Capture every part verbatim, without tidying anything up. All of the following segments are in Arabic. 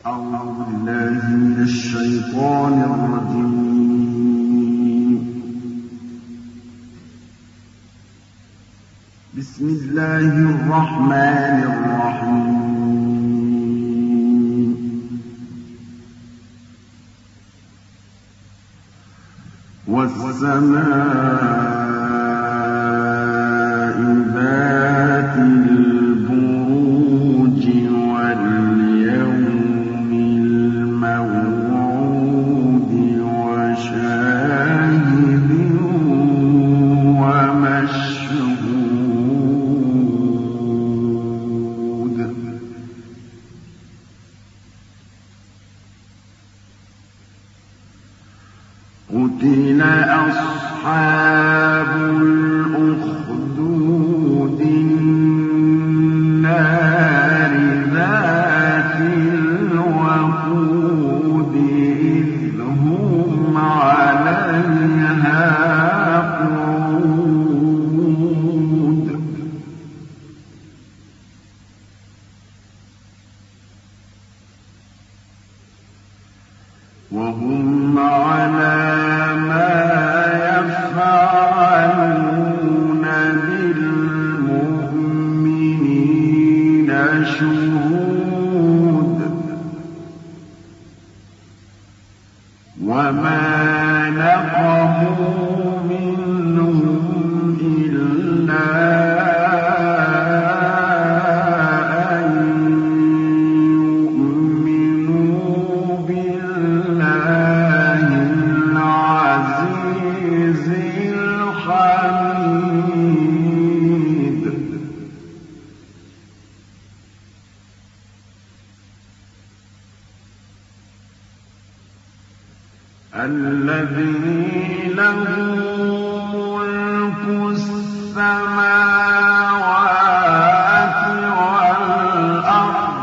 أعوذ بالله من الشيطان الرجيم. بسم الله الرحمن الرحيم. والسماء ذات البروج واليوم الموعود وشاهد ومشهود. قتل أصحاب الأخدود النار ذات الوقود إذ هم عليها قعود. وهم على ما يفعلون بالمؤمنين شهود. وما نقموا منهم إلا أن يؤمنوا بالله العزيز الحميد. الذي له ملك السماوات والأرض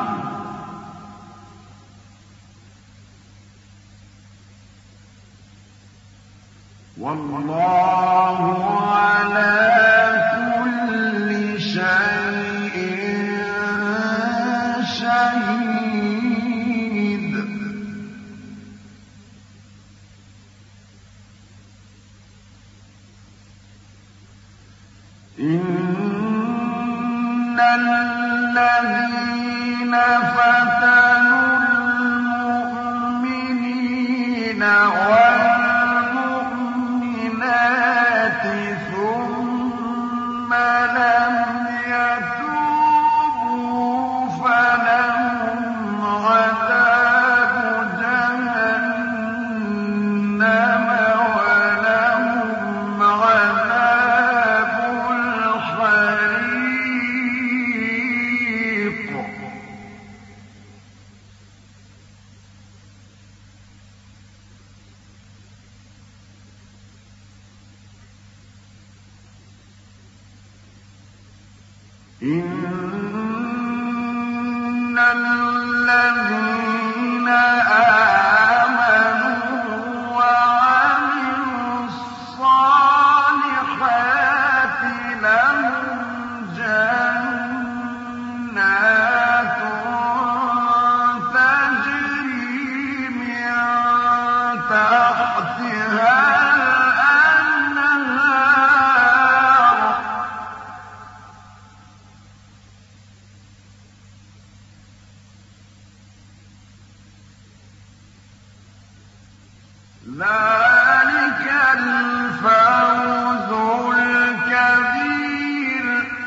والله على كل شيء شهيد. إن الذين فتنوا المؤمنين والمؤمنات ثم لم يتوبوا فلهم عذاب جهنم ولهم عذاب الحريق. إن الذين آمنوا وعملوا الصالحات لهم جنات تجري من تحتها الأنهار ذلك الفوز الكبير.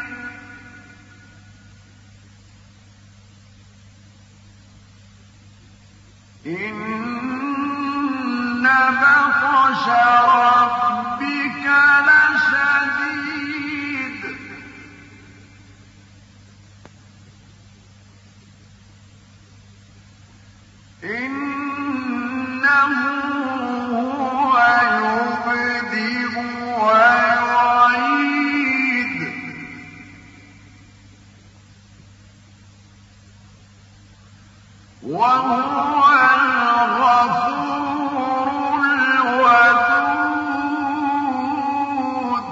إن بطش ربك لشديد. إنه هو يبدئ ويعيد. وهو الغفور الودود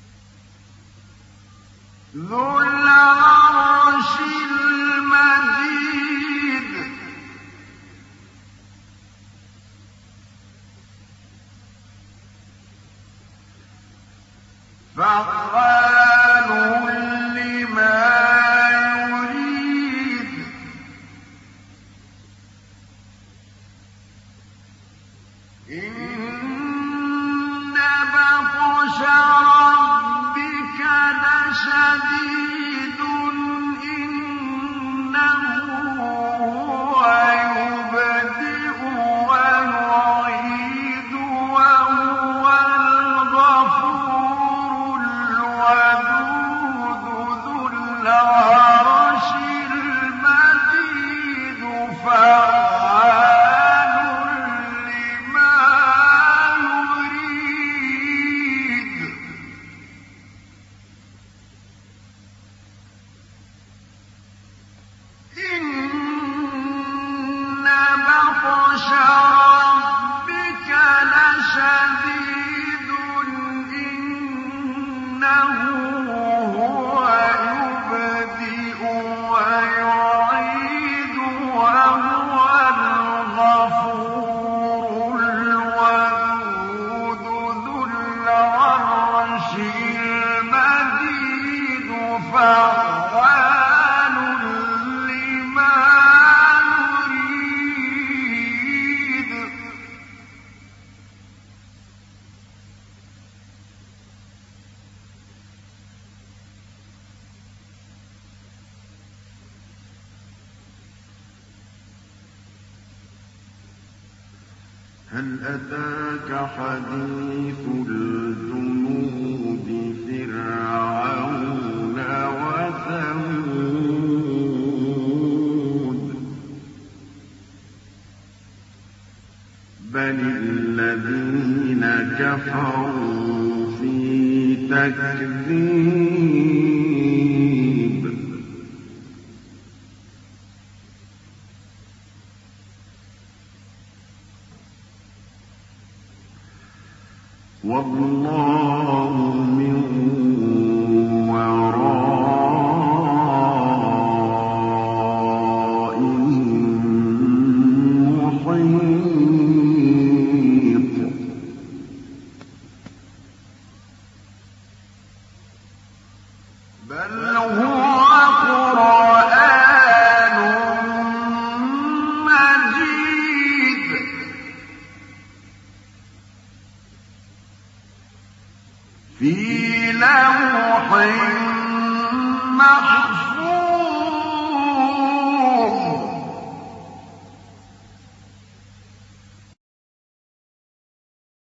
ذو العرش المجيد. فعال لما يريد إن بطش ربك لشديد إنه هو يبدئ ويعيد وهو الغفور الودود ذو العرش المجيد فعال لما يريد إن بطش ربك لشديد إنه هو يبدئ ويعيد وهو الغفور الودود ذو العرش المجيد فعال لما يريد هل أتاك حديث الجنود فرعون وثمود بل الذين كفروا في تكذيب والله من ورائهم محيط بل هو قرآن مجيد في لوح